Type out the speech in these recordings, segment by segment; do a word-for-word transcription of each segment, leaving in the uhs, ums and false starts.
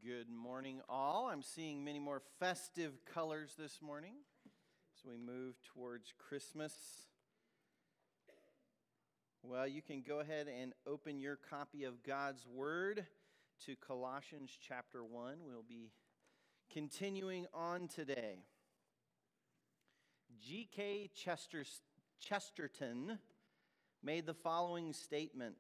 Good morning, all. I'm seeing many more festive colors this morning as we move towards Christmas. Well, you can go ahead and open your copy of God's Word to Colossians chapter one. We'll be continuing on today. G K Chester, Chesterton made the following statement: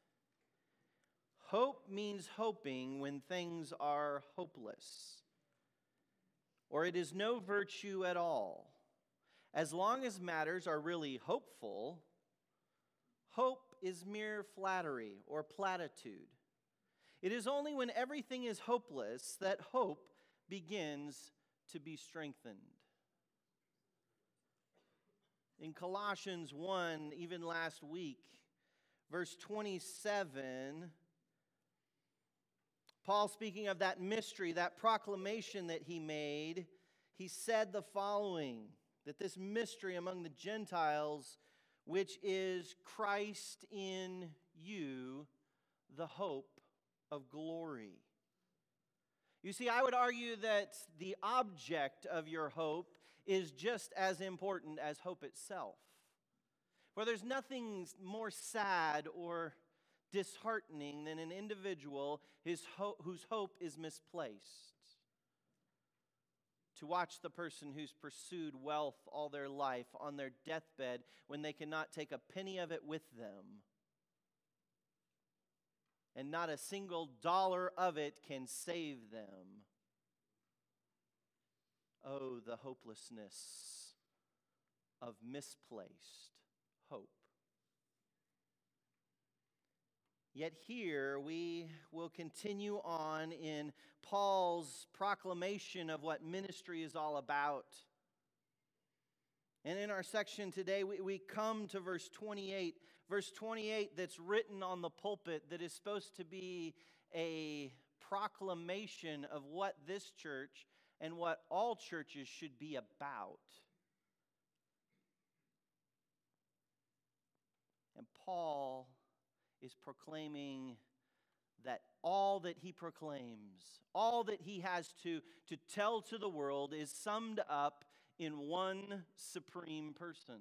hope means hoping when things are hopeless, or it is no virtue at all. As long as matters are really hopeful, hope is mere flattery or platitude. It is only when everything is hopeless that hope begins to be strengthened. In Colossians one, even last week, verse twenty-seven, Paul, speaking of that mystery, that proclamation that he made, he said the following, that this mystery among the Gentiles, which is Christ in you, the hope of glory. You see, I would argue that the object of your hope is just as important as hope itself. For there's nothing more sad or disheartening than an individual his ho- whose hope is misplaced. To watch the person who's pursued wealth all their life on their deathbed when they cannot take a penny of it with them, and not a single dollar of it can save them. Oh, the hopelessness of misplaced hope. Yet here we will continue on in Paul's proclamation of what ministry is all about. And in our section today, we, we come to verse twenty-eight. Verse twenty-eight that's written on the pulpit that is supposed to be a proclamation of what this church and what all churches should be about. And Paul is proclaiming that all that he proclaims, all that he has to, to tell to the world is summed up in one supreme person.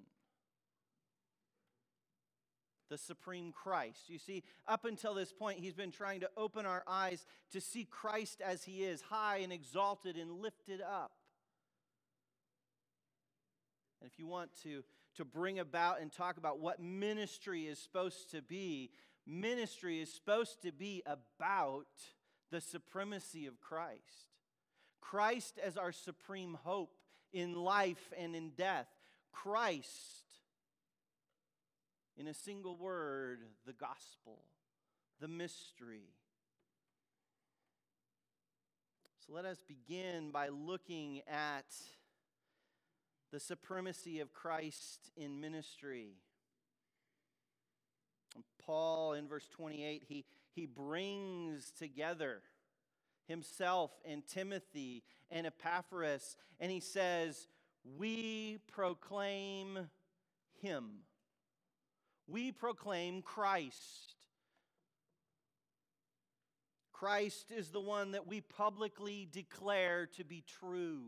The supreme Christ. You see, up until this point, he's been trying to open our eyes to see Christ as he is, high and exalted and lifted up. And if you want to, to bring about and talk about what ministry is supposed to be, ministry is supposed to be about the supremacy of Christ. Christ as our supreme hope in life and in death. Christ, in a single word, the gospel, the mystery. So let us begin by looking at the supremacy of Christ in ministry. Paul, in verse twenty-eight, he, he brings together himself and Timothy and Epaphras, and he says, we proclaim him. We proclaim Christ. Christ is the one that we publicly declare to be true.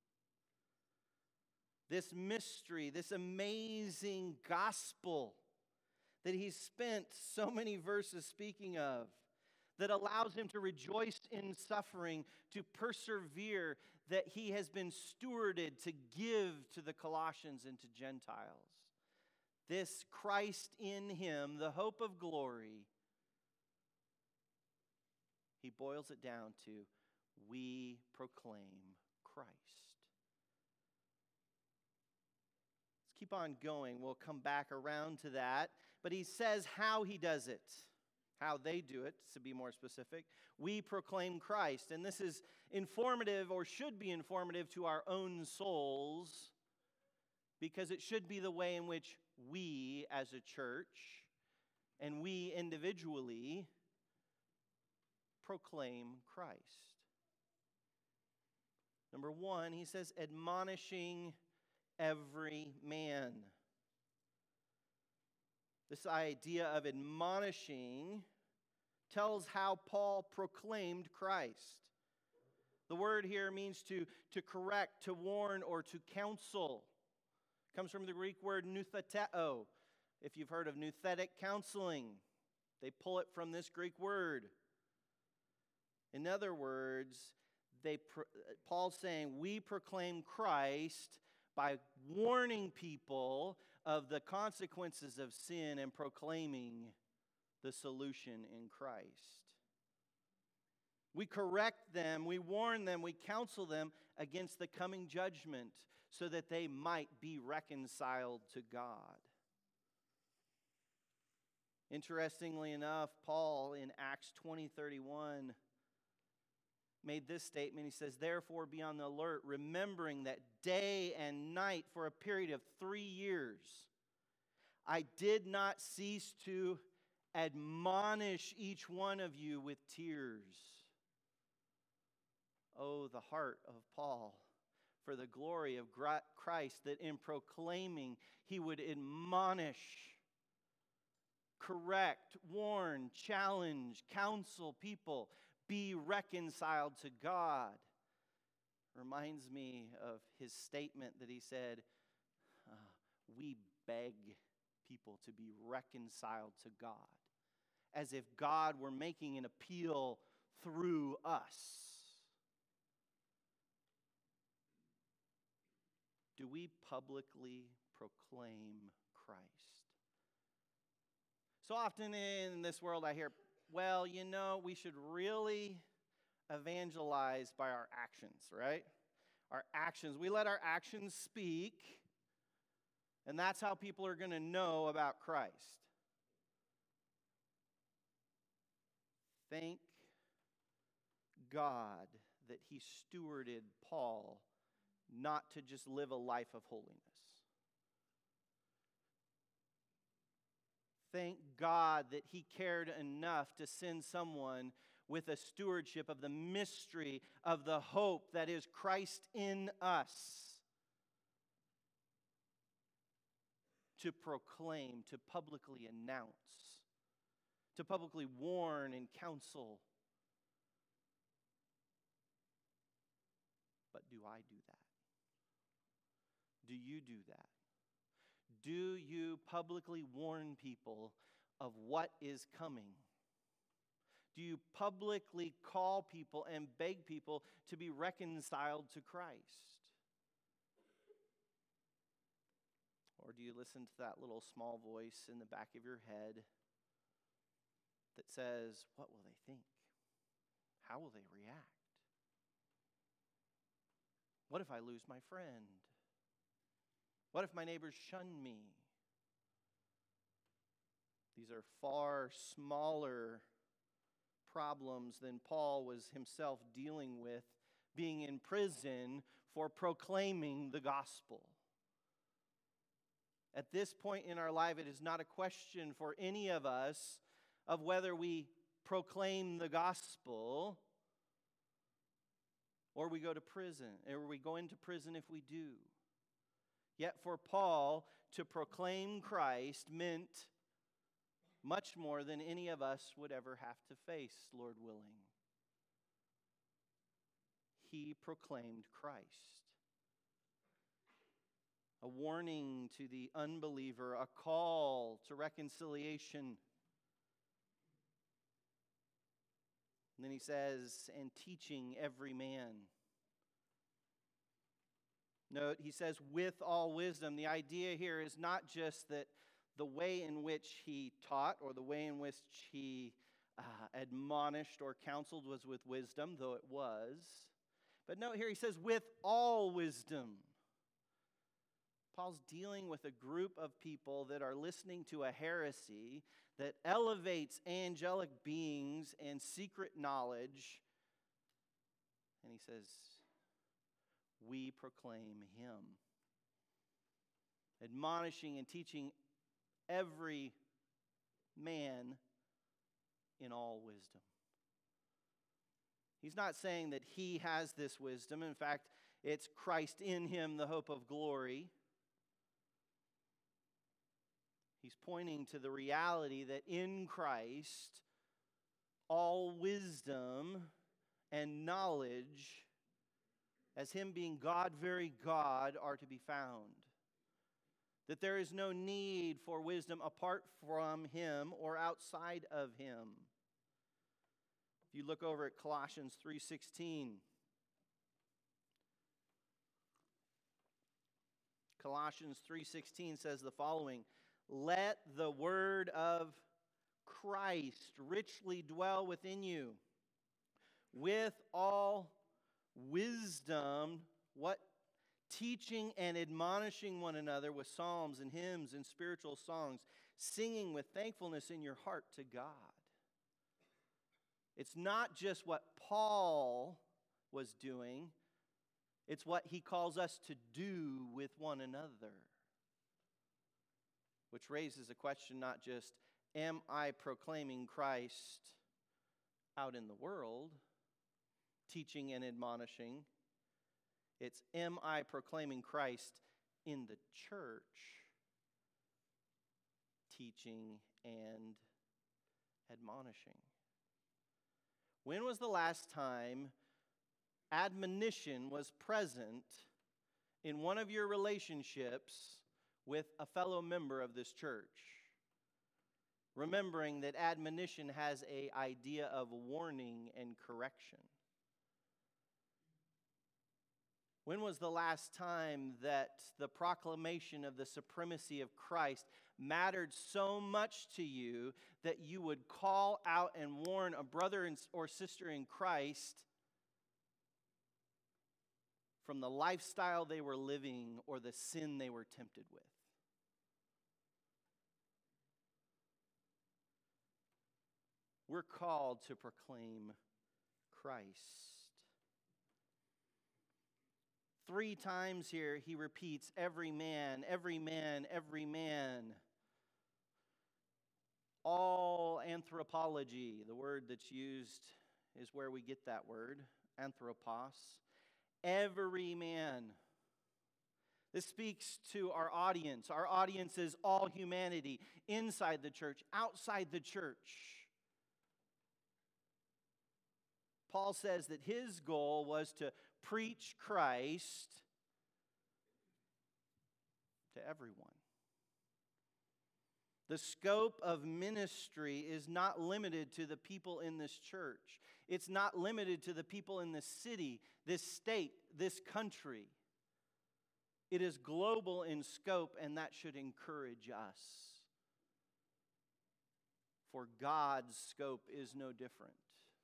This mystery, this amazing gospel that he's spent so many verses speaking of, that allows him to rejoice in suffering, to persevere, that he has been stewarded to give to the Colossians and to Gentiles. This Christ in him, the hope of glory, he boils it down to, we proclaim Christ. Let's keep on going. We'll come back around to that. But he says how he does it, how they do it, to be more specific. We proclaim Christ. And this is informative, or should be informative, to our own souls, because it should be the way in which we as a church and we individually proclaim Christ. Number one, he says, admonishing every man. This idea of admonishing tells how Paul proclaimed Christ. The word here means to, to correct, to warn, or to counsel. It comes from the Greek word noutheteo. If you've heard of nouthetic counseling, they pull it from this Greek word. In other words, they, Paul's saying we proclaim Christ by warning people of the consequences of sin and proclaiming the solution in Christ. We correct them, we warn them, we counsel them against the coming judgment so that they might be reconciled to God. Interestingly enough, Paul in Acts twenty thirty-one made this statement. He says, "Therefore be on the alert, remembering that day and night for a period of three years, I did not cease to admonish each one of you with tears." Oh, the heart of Paul for the glory of Christ, that in proclaiming he would admonish, correct, warn, challenge, counsel people, be reconciled to God. Reminds me of his statement that he said, uh, we beg people to be reconciled to God, as if God were making an appeal through us. Do we publicly proclaim Christ? So often in this world I hear, well, you know, we should really evangelize by our actions, right? Our actions. We let our actions speak, and that's how people are going to know about Christ. Thank God that he stewarded Paul not to just live a life of holiness. Thank God that he cared enough to send someone with a stewardship of the mystery of the hope that is Christ in us, to proclaim, to publicly announce, to publicly warn and counsel. But do I do that? Do you do that? Do you publicly warn people of what is coming? Do you publicly call people and beg people to be reconciled to Christ? Or do you listen to that little small voice in the back of your head that says, what will they think? How will they react? What if I lose my friend? What if my neighbors shun me? These are far smaller problems than Paul was himself dealing with, being in prison for proclaiming the gospel. At this point in our life, it is not a question for any of us of whether we proclaim the gospel or we go to prison, or we go into prison if we do. Yet for Paul, to proclaim Christ meant much more than any of us would ever have to face, Lord willing. He proclaimed Christ. A warning to the unbeliever, a call to reconciliation. And then he says, and teaching every man. Note, he says, with all wisdom. The idea here is not just that the way in which he taught or the way in which he uh, admonished or counseled was with wisdom, though it was. But note here he says, with all wisdom. Paul's dealing with a group of people that are listening to a heresy that elevates angelic beings and secret knowledge. And he says, we proclaim him. Admonishing and teaching every man in all wisdom. He's not saying that he has this wisdom. In fact, it's Christ in him, the hope of glory. He's pointing to the reality that in Christ, all wisdom and knowledge as him being God, very God, are to be found. That there is no need for wisdom apart from him or outside of him. If you look over at Colossians three sixteen, Colossians three sixteen says the following, "Let the word of Christ richly dwell within you, with all wisdom," what? "Teaching and admonishing one another with psalms and hymns and spiritual songs, singing with thankfulness in your heart to God." It's not just what Paul was doing, it's what he calls us to do with one another. Which raises a question, not just, am I proclaiming Christ out in the world, teaching and admonishing? It's, am I proclaiming Christ in the church, teaching and admonishing? When was the last time admonition was present in one of your relationships with a fellow member of this church? Remembering that admonition has an idea of warning and correction. When was the last time that the proclamation of the supremacy of Christ mattered so much to you that you would call out and warn a brother or sister in Christ from the lifestyle they were living or the sin they were tempted with? We're called to proclaim Christ. Three times here he repeats, every man, every man, every man. All anthropology, the word that's used is where we get that word, anthropos. Every man. This speaks to our audience. Our audience is all humanity, inside the church, outside the church. Paul says that his goal was to preach Christ to everyone. The scope of ministry is not limited to the people in this church. It's not limited to the people in this city, this state, this country. It is global in scope, and that should encourage us. For God's scope is no different.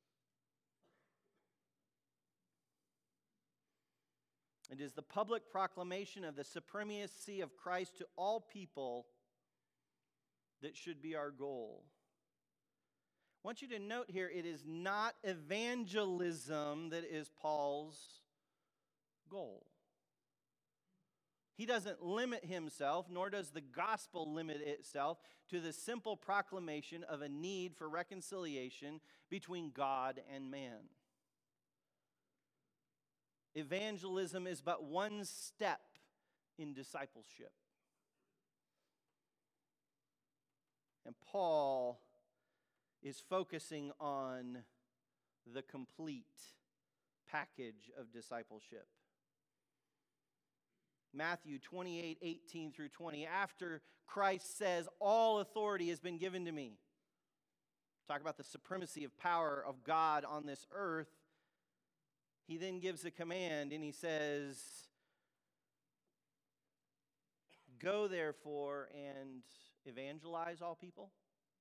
It is the public proclamation of the supremacy of Christ to all people that should be our goal. I want you to note here, it is not evangelism that is Paul's goal. He doesn't limit himself, nor does the gospel limit itself to the simple proclamation of a need for reconciliation between God and man. Evangelism is but one step in discipleship. And Paul is focusing on the complete package of discipleship. Matthew twenty-eight, eighteen through twenty, after Christ says, all authority has been given to me. Talk about the supremacy of power of God on this earth. He then gives a command and he says, go therefore and evangelize all people.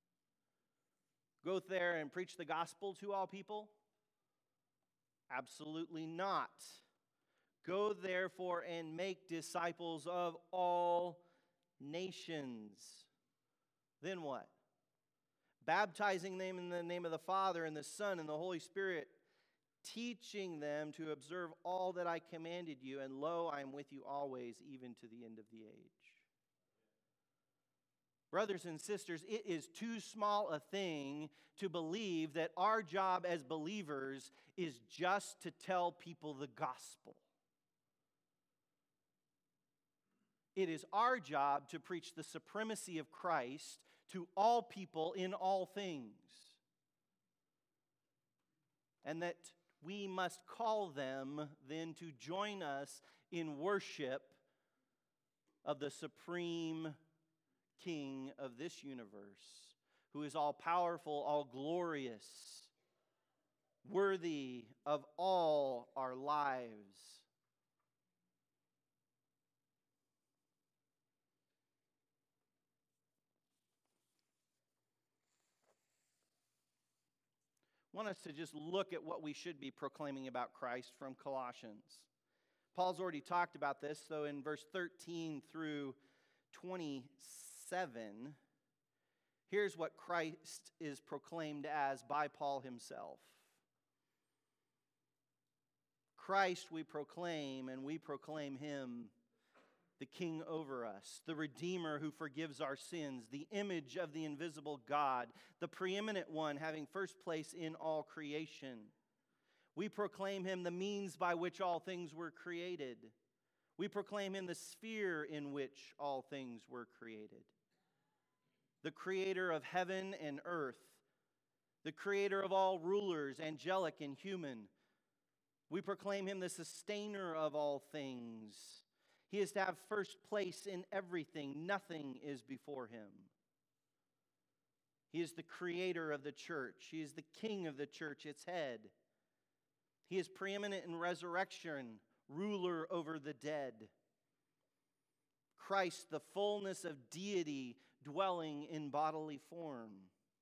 Go there and preach the gospel to all people? Absolutely not. Go therefore and make disciples of all nations. Then what? Baptizing them in the name of the Father and the Son and the Holy Spirit, teaching them to observe all that I commanded you, and lo, I am with you always, even to the end of the age. Brothers and sisters, it is too small a thing to believe that our job as believers is just to tell people the gospel. It is our job to preach the supremacy of Christ to all people in all things. And that we must call them then to join us in worship of the supreme King of this universe, who is all powerful, all glorious, worthy of all our lives. I want us to just look at what we should be proclaiming about Christ from Colossians. Paul's already talked about this, so in verse thirteen through twenty-seven, here's what Christ is proclaimed as by Paul himself. Christ we proclaim, and we proclaim him, the King over us, the Redeemer who forgives our sins, the image of the invisible God, the preeminent one having first place in all creation. We proclaim him the means by which all things were created. We proclaim him the sphere in which all things were created. The creator of heaven and earth, the creator of all rulers, angelic and human. We proclaim him the sustainer of all things. He is to have first place in everything. Nothing is before him. He is the creator of the church. He is the king of the church, its head. He is preeminent in resurrection, ruler over the dead. Christ, the fullness of deity, dwelling in bodily form.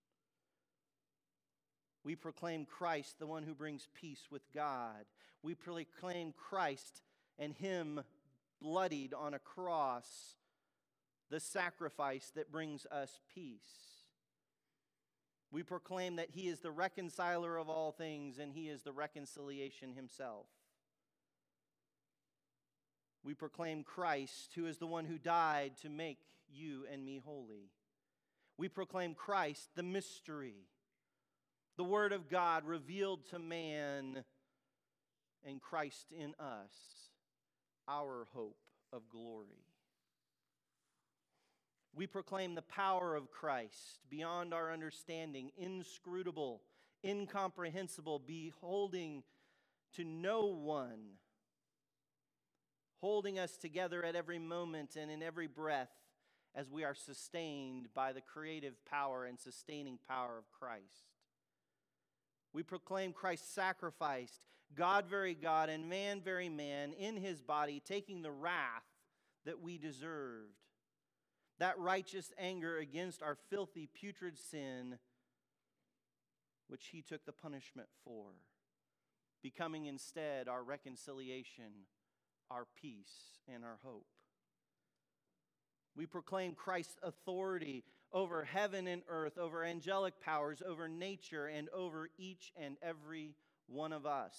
We proclaim Christ, the one who brings peace with God. We proclaim Christ and him bloodied on a cross, the sacrifice that brings us peace. We proclaim that he is the reconciler of all things and he is the reconciliation himself. We proclaim Christ, who is the one who died to make you and me holy. We proclaim Christ, the mystery, the Word of God revealed to man, and Christ in us, our hope of glory. We proclaim the power of Christ beyond our understanding, inscrutable, incomprehensible, beholding to no one, holding us together at every moment and in every breath as we are sustained by the creative power and sustaining power of Christ. We proclaim Christ sacrificed, God very God and man very man, in his body, taking the wrath that we deserved. That righteous anger against our filthy, putrid sin, which he took the punishment for, becoming instead our reconciliation, our peace, and our hope. We proclaim Christ's authority over heaven and earth, over angelic powers, over nature, and over each and every one of us.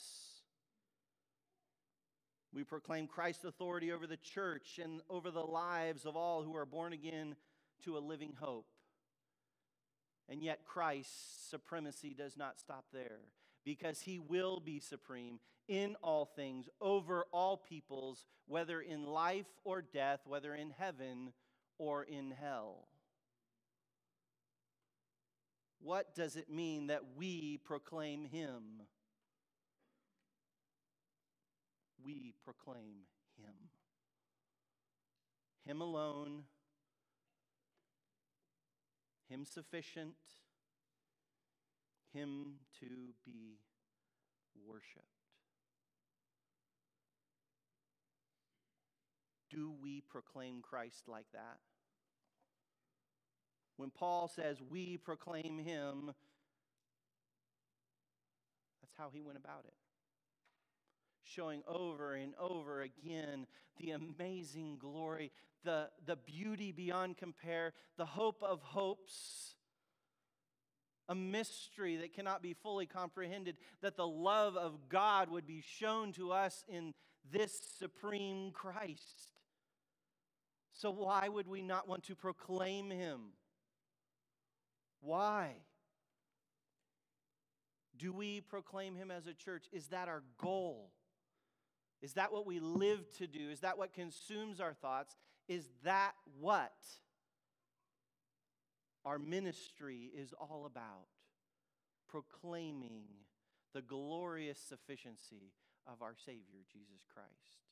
We proclaim Christ's authority over the church and over the lives of all who are born again to a living hope. And yet Christ's supremacy does not stop there, because he will be supreme in all things, over all peoples, whether in life or death, whether in heaven or in hell. What does it mean that we proclaim him? We proclaim him. Him alone, him sufficient, him to be worshiped. Do we proclaim Christ like that? When Paul says we proclaim him, that's how he went about it. Showing over and over again the amazing glory, the, the beauty beyond compare, the hope of hopes, a mystery that cannot be fully comprehended, that the love of God would be shown to us in this supreme Christ. So why would we not want to proclaim him? Why? Do we proclaim him as a church? Is that our goal? Is that what we live to do? Is that what consumes our thoughts? Is that what our ministry is all about? Proclaiming the glorious sufficiency of our Savior, Jesus Christ.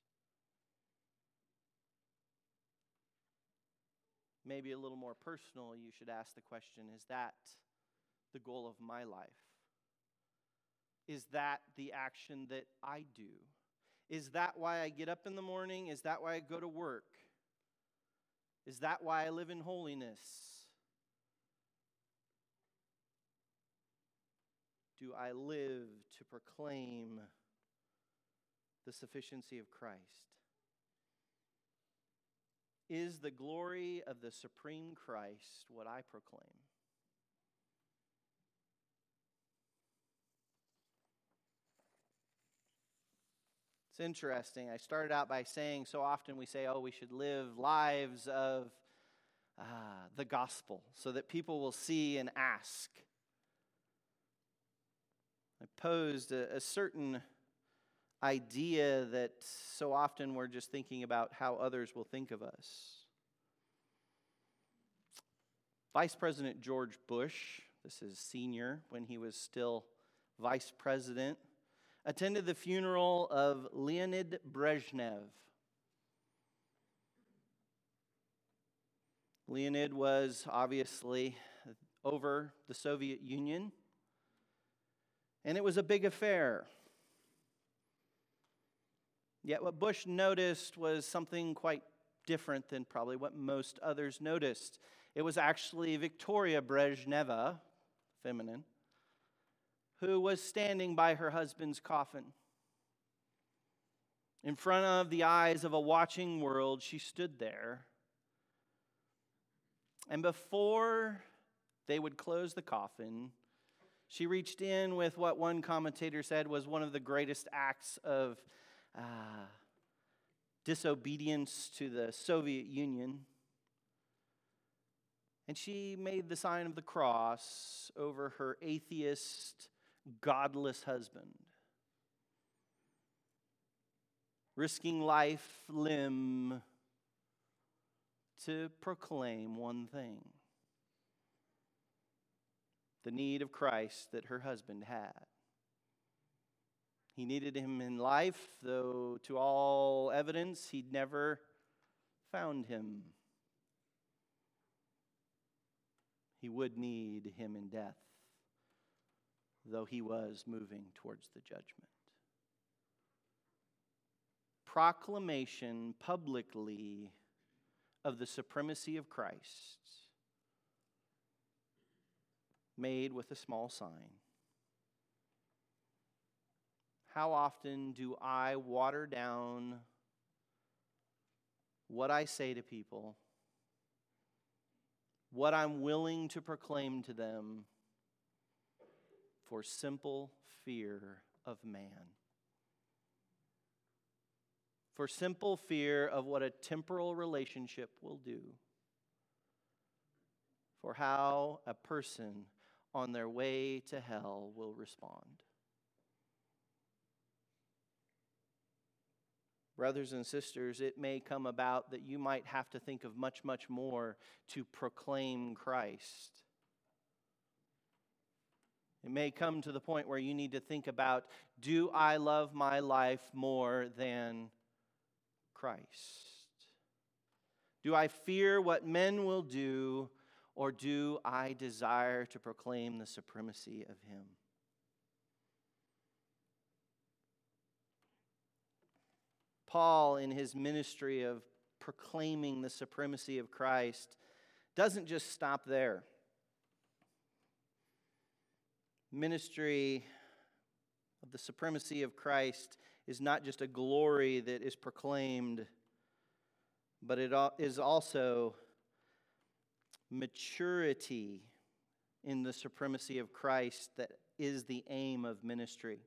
Maybe a little more personal, you should ask the question, is that the goal of my life? Is that the action that I do? Is that why I get up in the morning? Is that why I go to work? Is that why I live in holiness? Do I live to proclaim the sufficiency of Christ? Is the glory of the supreme Christ what I proclaim? It's interesting. I started out by saying so often we say, oh, we should live lives of uh, the gospel so that people will see and ask. I posed a, a certain idea that so often we're just thinking about how others will think of us. Vice President George Bush, this is senior when he was still vice president, attended the funeral of Leonid Brezhnev. Leonid was obviously over the Soviet Union, and it was a big affair. Yet what Bush noticed was something quite different than probably what most others noticed. It was actually Victoria Brezhneva, feminine, who was standing by her husband's coffin. In front of the eyes of a watching world, she stood there. And before they would close the coffin, she reached in with what one commentator said was one of the greatest acts of uh, disobedience to the Soviet Union. And she made the sign of the cross over her atheist, godless husband, risking life, limb, to proclaim one thing: the need of Christ that her husband had. He needed him in life, though to all evidence he'd never found him. He would need him in death, though he was moving towards the judgment. Proclamation publicly of the supremacy of Christ, made with a small sign. How often do I water down what I say to people, what I'm willing to proclaim to them, for simple fear of man? For simple fear of what a temporal relationship will do, for how a person on their way to hell will respond. Brothers and sisters, it may come about that you might have to think of much, much more to proclaim Christ. It may come to the point where you need to think about, do I love my life more than Christ? Do I fear what men will do, or do I desire to proclaim the supremacy of Him? Paul, in his ministry of proclaiming the supremacy of Christ, doesn't just stop there. Ministry of the supremacy of Christ is not just a glory that is proclaimed, but it is also maturity in the supremacy of Christ that is the aim of ministry.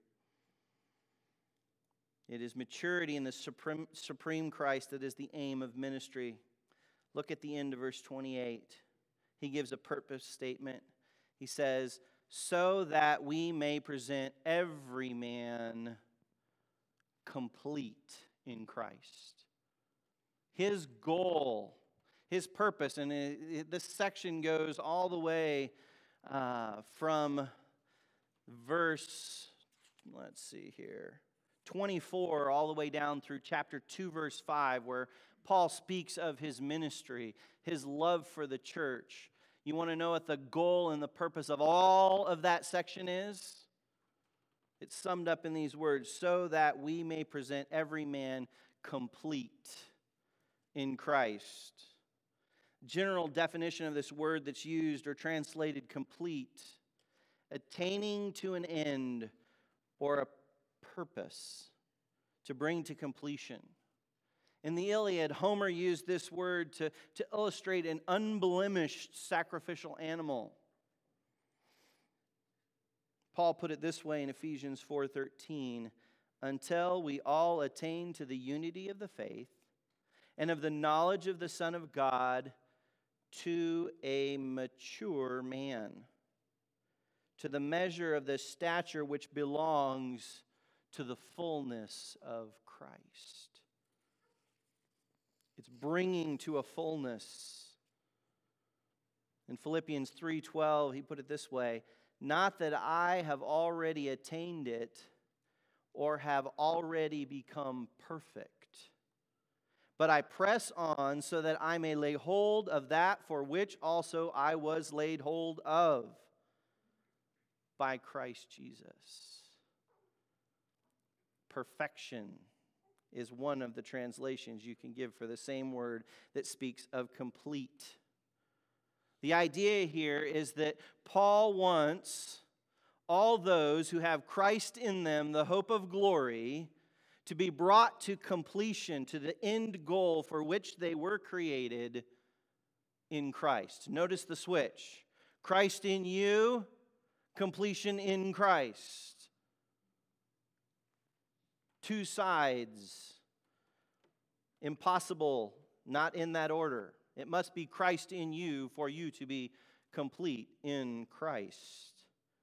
It is maturity in the supreme, supreme Christ that is the aim of ministry. Look at the end of verse twenty-eight. He gives a purpose statement. He says, so that we may present every man complete in Christ. His goal, his purpose, and it, it, this section goes all the way uh, from verse let's see here, twenty-four all the way down through chapter two, verse five, where Paul speaks of his ministry, his love for the church. You want to know what the goal and the purpose of all of that section is? It's summed up in these words, so that we may present every man complete in Christ. General definition of this word that's used or translated complete, attaining to an end or a purpose, to bring to completion. In the Iliad, Homer used this word to, to illustrate an unblemished sacrificial animal. Paul put it this way in Ephesians four thirteen, until we all attain to the unity of the faith and of the knowledge of the Son of God, to a mature man, to the measure of the stature which belongs to the fullness of Christ. It's bringing to a fullness. In Philippians three twelve, he put it this way, not that I have already attained it or have already become perfect, but I press on so that I may lay hold of that for which also I was laid hold of by Christ Jesus. Perfection is one of the translations you can give for the same word that speaks of complete. The idea here is that Paul wants all those who have Christ in them, the hope of glory, to be brought to completion, to the end goal for which they were created in Christ. Notice the switch. Christ in you, completion in Christ. Two sides. Impossible, not in that order. It must be Christ in you for you to be complete in Christ.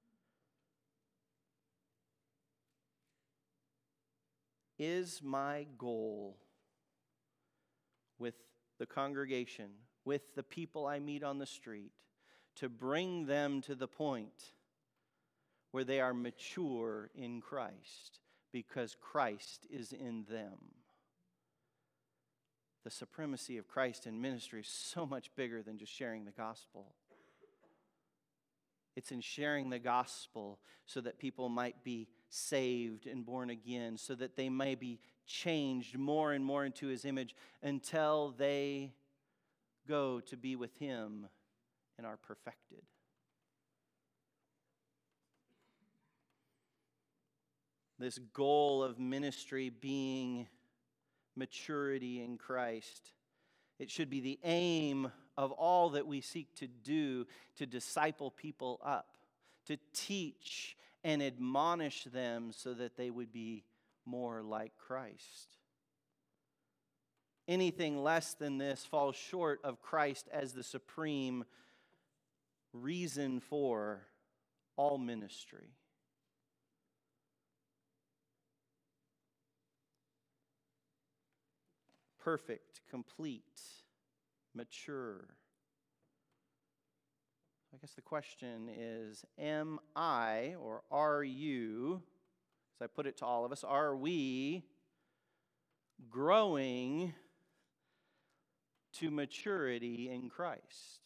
Is my goal with the congregation, with the people I meet on the street, to bring them to the point where they are mature in Christ because Christ is in them? The supremacy of Christ in ministry is so much bigger than just sharing the gospel. It's in sharing the gospel so that people might be saved and born again, so that they may be changed more and more into His image until they go to be with Him and are perfected. This goal of ministry being maturity in Christ. It should be the aim of all that we seek to do to disciple people up, to teach and admonish them so that they would be more like Christ. Anything less than this falls short of Christ as the supreme reason for all ministry. Perfect, complete, mature. I guess the question is, am I, or are you, as I put it to all of us, are we growing to maturity in Christ?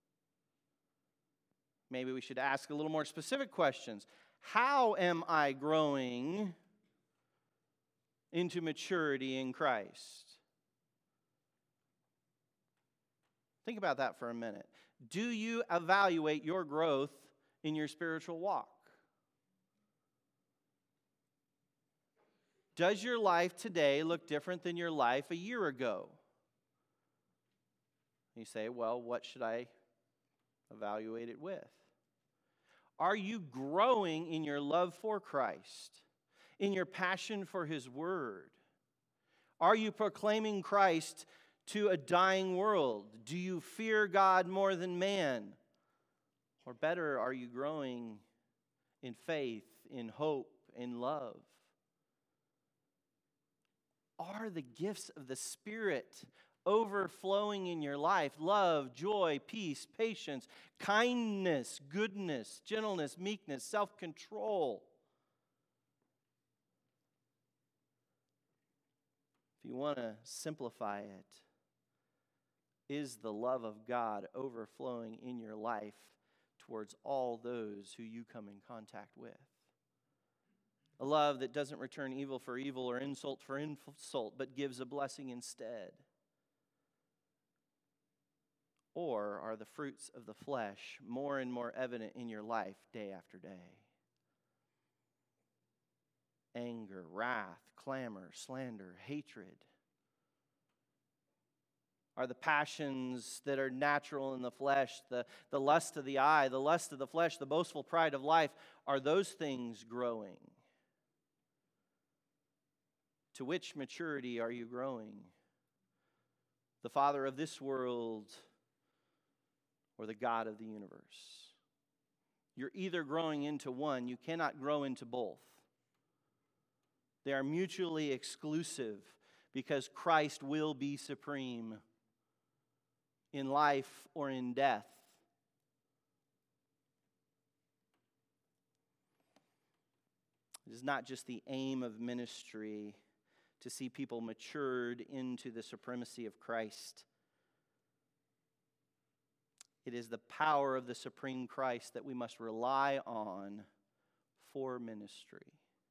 Maybe we should ask a little more specific questions. How am I growing into maturity in Christ? Think about that for a minute. Do you evaluate your growth in your spiritual walk? Does your life today look different than your life a year ago? You say, well, what should I evaluate it with? Are you growing in your love for Christ, in your passion for His Word? Are you proclaiming Christ to a dying world? Do you fear God more than man? Or better, are you growing in faith, in hope, in love? Are the gifts of the Spirit overflowing in your life? Love, joy, peace, patience, kindness, goodness, gentleness, meekness, self-control. If you want to simplify it, is the love of God overflowing in your life towards all those who you come in contact with? A love that doesn't return evil for evil or insult for insult, but gives a blessing instead. Or are the fruits of the flesh more and more evident in your life day after day? Anger, wrath, clamor, slander, hatred. Are the passions that are natural in the flesh, the, the lust of the eye, the lust of the flesh, the boastful pride of life, are those things growing? To which maturity are you growing? The father of this world or the God of the universe? You're either growing into one. You cannot grow into both. They are mutually exclusive because Christ will be supreme in life or in death. It is not just the aim of ministry to see people matured into the supremacy of Christ. It is the power of the supreme Christ that we must rely on for ministry.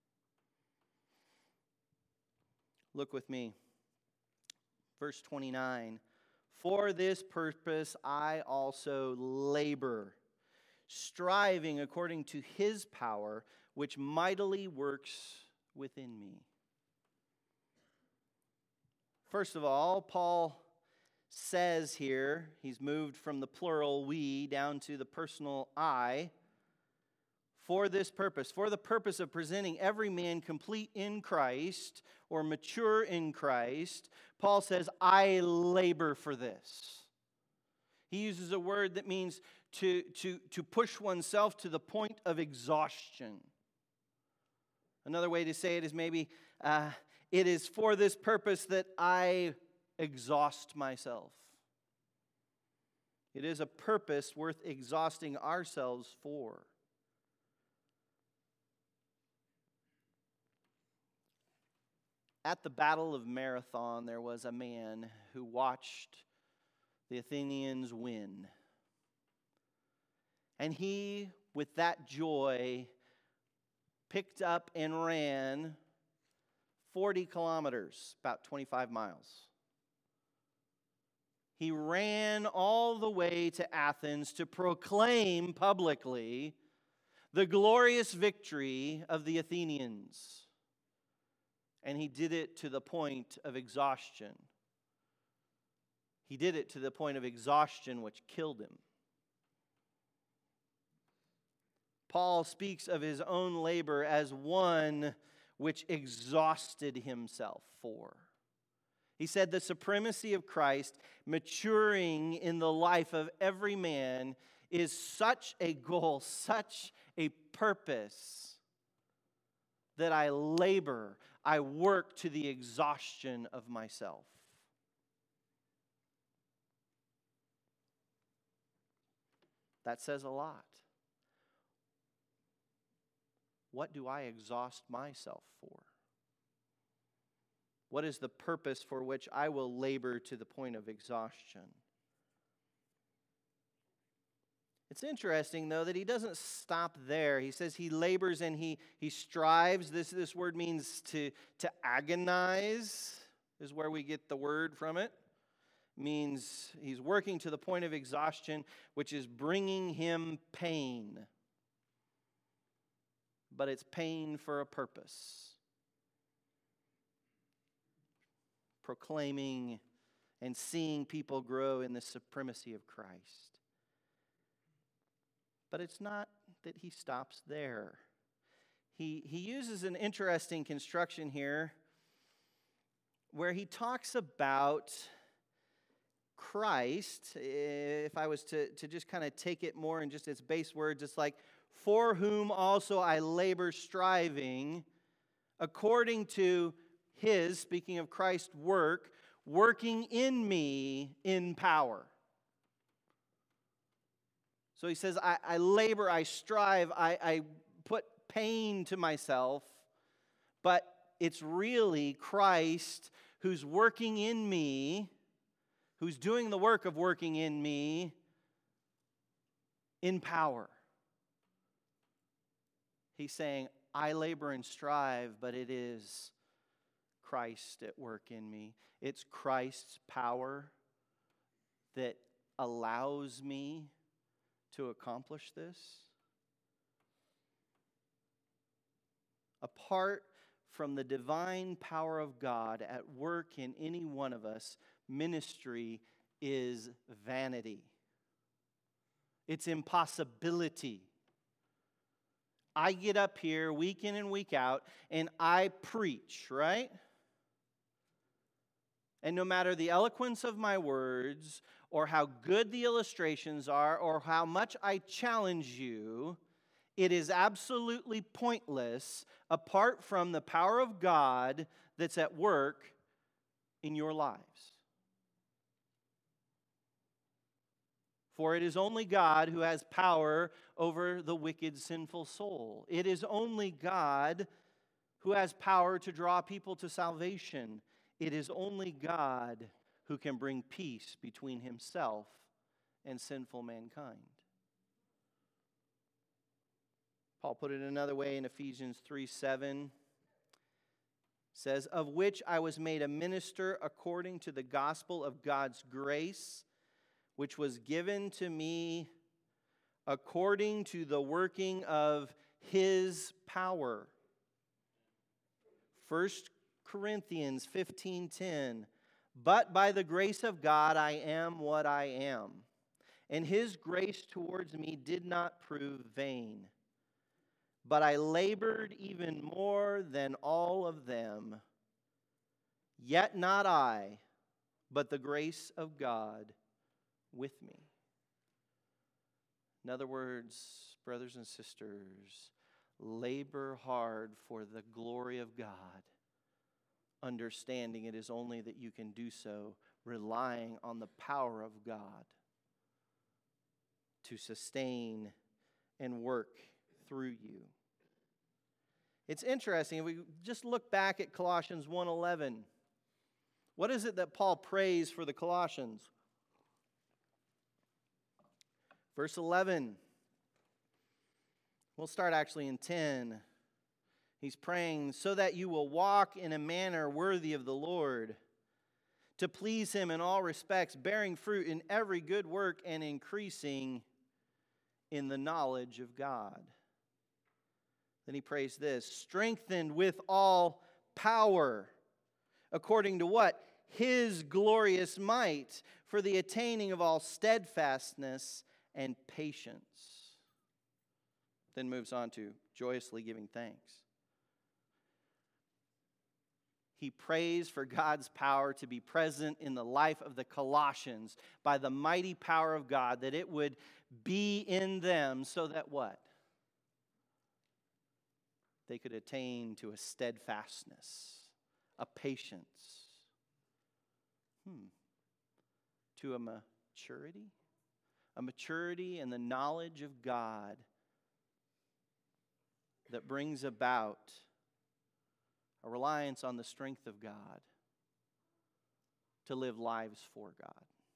Look with me. Verse twenty-nine. For this purpose I also labor, striving according to his power, which mightily works within me. First of all, Paul says here, he's moved from the plural we down to the personal I. For this purpose, for the purpose of presenting every man complete in Christ or mature in Christ, Paul says, I labor for this. He uses a word that means to, to, to push oneself to the point of exhaustion. Another way to say it is maybe, uh, it is for this purpose that I exhaust myself. It is a purpose worth exhausting ourselves for. At the Battle of Marathon, there was a man who watched the Athenians win. And he, with that joy, picked up and ran forty kilometers, about twenty-five miles. He ran all the way to Athens to proclaim publicly the glorious victory of the Athenians. And he did it to the point of exhaustion. He did it to the point of exhaustion which killed him. Paul speaks of his own labor as one which exhausted himself for. He said the supremacy of Christ maturing in the life of every man is such a goal, such a purpose, that I labor, I work to the exhaustion of myself. That says a lot. What do I exhaust myself for? What is the purpose for which I will labor to the point of exhaustion? It's interesting, though, that he doesn't stop there. He says he labors and he, he strives. This, this word means to, to agonize, is where we get the word from it. It means he's working to the point of exhaustion, which is bringing him pain. But it's pain for a purpose. Proclaiming and seeing people grow in the supremacy of Christ. But it's not that he stops there. He, he uses an interesting construction here where he talks about Christ. If I was to, to just kind of take it more in just its base words, it's like, for whom also I labor striving, according to his, speaking of Christ's work, working in me in power. So he says, I, I labor, I strive, I, I put pain to myself, but it's really Christ who's working in me, who's doing the work of working in me in power. He's saying, I labor and strive, but it is Christ at work in me. It's Christ's power that allows me to accomplish this. Apart from the divine power of God at work in any one of us, ministry is vanity. It's impossibility. I get up here week in and week out and I preach, right? And no matter the eloquence of my words or how good the illustrations are or how much I challenge you, it is absolutely pointless apart from the power of God that's at work in your lives. For it is only God who has power over the wicked, sinful soul. It is only God who has power to draw people to salvation. It is only God who can bring peace between himself and sinful mankind. Paul put it another way in Ephesians three seven. Says, of which I was made a minister according to the gospel of God's grace, which was given to me according to the working of his power. First Corinthians fifteen ten. But by the grace of God I am what I am, and his grace towards me did not prove vain. But I labored even more than all of them. Yet not I, but the grace of God with me. In other words, brothers and sisters, labor hard for the glory of God, understanding it is only that you can do so relying on the power of God to sustain and work through you. It's interesting, if we just look back at Colossians one eleven, what is it that Paul prays for the Colossians? Verse eleven. We'll start actually in ten. He's praying, so that you will walk in a manner worthy of the Lord, to please him in all respects, bearing fruit in every good work and increasing in the knowledge of God. Then he prays this, strengthened with all power, according to what? His glorious might, for the attaining of all steadfastness and patience. Then moves on to joyously giving thanks. He prays for God's power to be present in the life of the Colossians by the mighty power of God, that it would be in them so that what? They could attain to a steadfastness, a patience, hmm, to a maturity, a maturity in the knowledge of God that brings about a reliance on the strength of God to live lives for God.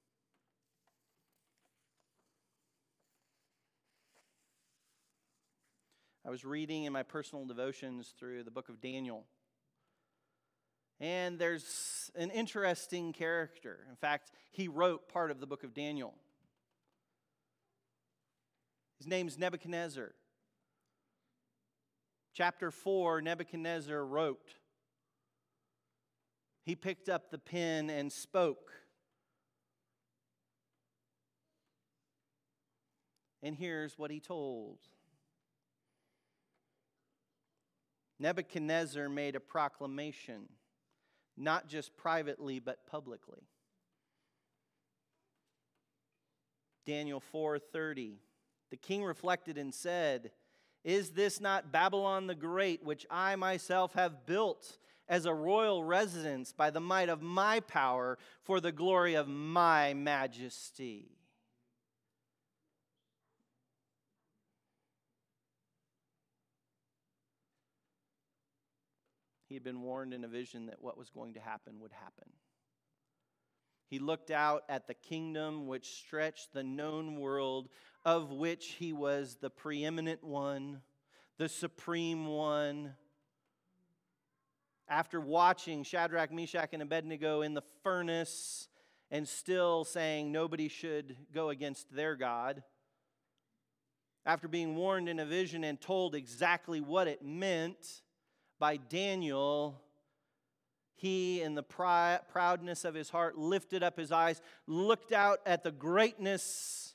I was reading in my personal devotions through the book of Daniel. And there's an interesting character. In fact, he wrote part of the book of Daniel. His name's Nebuchadnezzar. Chapter four, Nebuchadnezzar wrote. He picked up the pen and spoke. And here's what he told. Nebuchadnezzar made a proclamation, not just privately, but publicly. Daniel four thirty. The king reflected and said, is this not Babylon the Great, which I myself have built as a royal residence by the might of my power for the glory of my majesty? He had been warned in a vision that what was going to happen would happen. He looked out at the kingdom which stretched the known world, of which he was the preeminent one, the supreme one. After watching Shadrach, Meshach, and Abednego in the furnace and still saying nobody should go against their God, after being warned in a vision and told exactly what it meant by Daniel, he, in the pri- proudness of his heart, lifted up his eyes, looked out at the greatness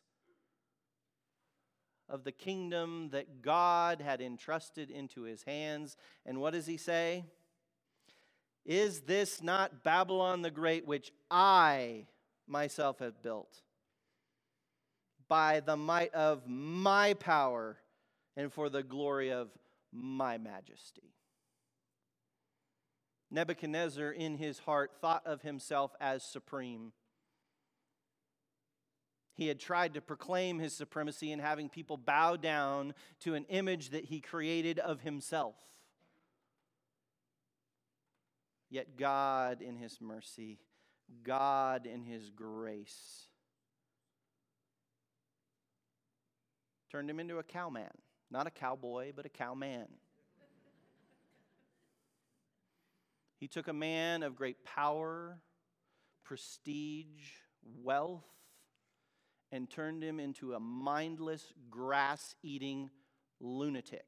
of the kingdom that God had entrusted into his hands. And what does he say? Is this not Babylon the Great, which I myself have built by the might of my power and for the glory of my majesty? Nebuchadnezzar, in his heart, thought of himself as supreme. He had tried to proclaim his supremacy in having people bow down to an image that he created of himself. Yet God, in his mercy, God, in his grace, turned him into a cowman. Not a cowboy, but a cowman. He took a man of great power, prestige, wealth, and turned him into a mindless, grass-eating lunatic.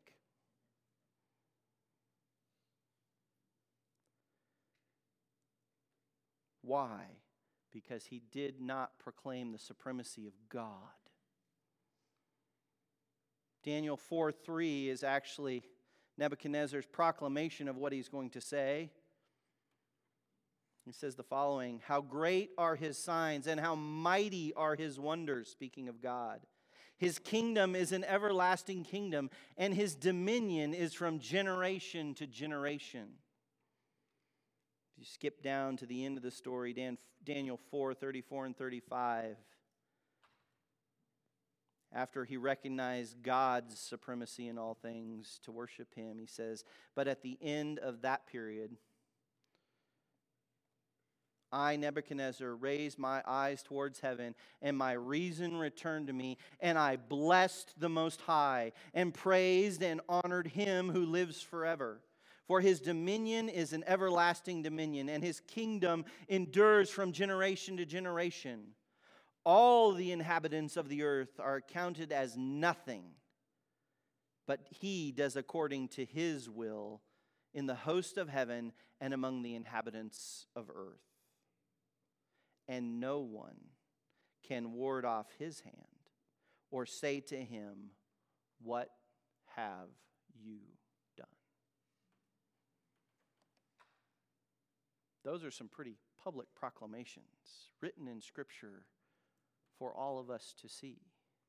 Why? Because he did not proclaim the supremacy of God. Daniel four three is actually Nebuchadnezzar's proclamation of what he's going to say. He says the following: how great are his signs and how mighty are his wonders, speaking of God. His kingdom is an everlasting kingdom, and his dominion is from generation to generation. If you skip down to the end of the story, Dan, Daniel four thirty-four and thirty-five, after he recognized God's supremacy in all things to worship him, he says, but at the end of that period, I, Nebuchadnezzar, raised my eyes towards heaven, and my reason returned to me, and I blessed the Most High, and praised and honored him who lives forever. For his dominion is an everlasting dominion, and his kingdom endures from generation to generation. All the inhabitants of the earth are counted as nothing, but he does according to his will in the host of heaven and among the inhabitants of earth. And no one can ward off his hand or say to him, what have you done? Those are some pretty public proclamations written in Scripture for all of us to see.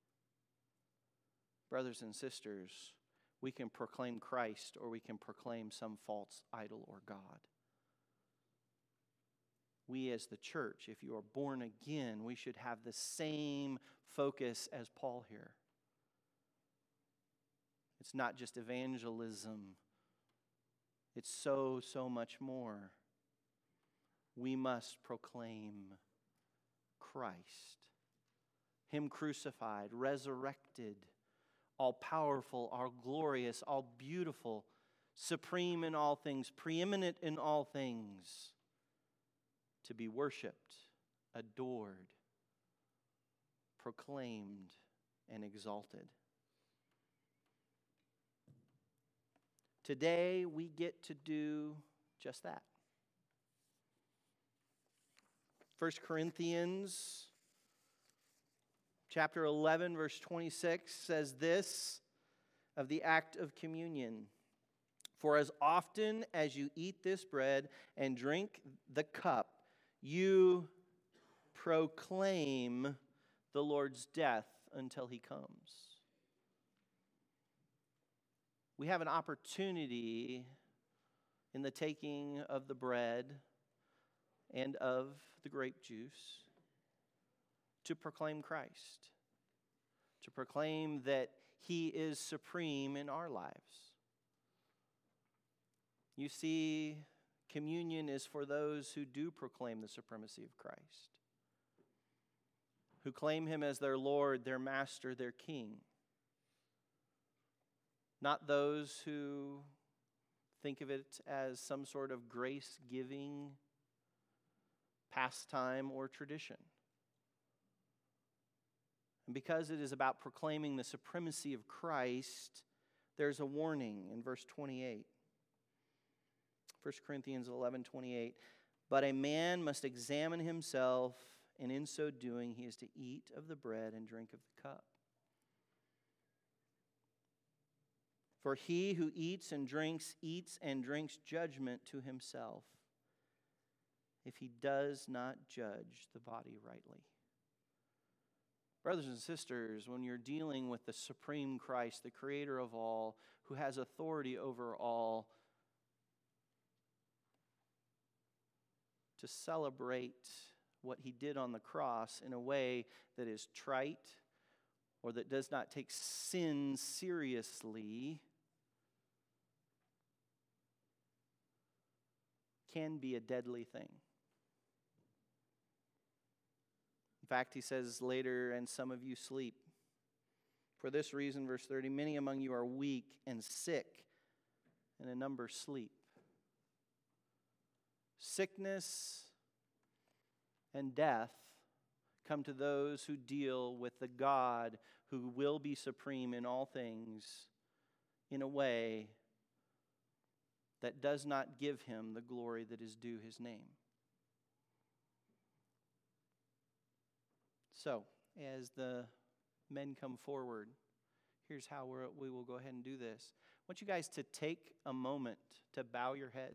Brothers and sisters, we can proclaim Christ or we can proclaim some false idol or God. We as the church, if you are born again, we should have the same focus as Paul here. It's not just evangelism. It's so, so much more. We must proclaim Christ, him crucified, resurrected, all-powerful, all glorious, all beautiful, supreme in all things, preeminent in all things, to be worshiped, adored, proclaimed, and exalted. Today, we get to do just that. First Corinthians chapter eleven, verse twenty-six says this of the act of communion. For as often as you eat this bread and drink the cup, you proclaim the Lord's death until he comes. We have an opportunity in the taking of the bread and of the grape juice to proclaim Christ, to proclaim that he is supreme in our lives. You see, communion is for those who do proclaim the supremacy of Christ, who claim him as their Lord, their Master, their King. Not those who think of it as some sort of grace-giving pastime or tradition. And because it is about proclaiming the supremacy of Christ, there's a warning in verse twenty-eight. First Corinthians eleven twenty-eight. But a man must examine himself, and in so doing he is to eat of the bread and drink of the cup. For he who eats and drinks, eats and drinks judgment to himself, if he does not judge the body rightly. Brothers and sisters, when you're dealing with the supreme Christ, the creator of all, who has authority over all, to celebrate what he did on the cross in a way that is trite or that does not take sin seriously can be a deadly thing. In fact, he says later, and some of you sleep. For this reason, verse thirty, many among you are weak and sick, and a number sleep. Sickness and death come to those who deal with the God who will be supreme in all things in a way that does not give him the glory that is due his name. So, as the men come forward, here's how we're, we will go ahead and do this. I want you guys to take a moment to bow your heads.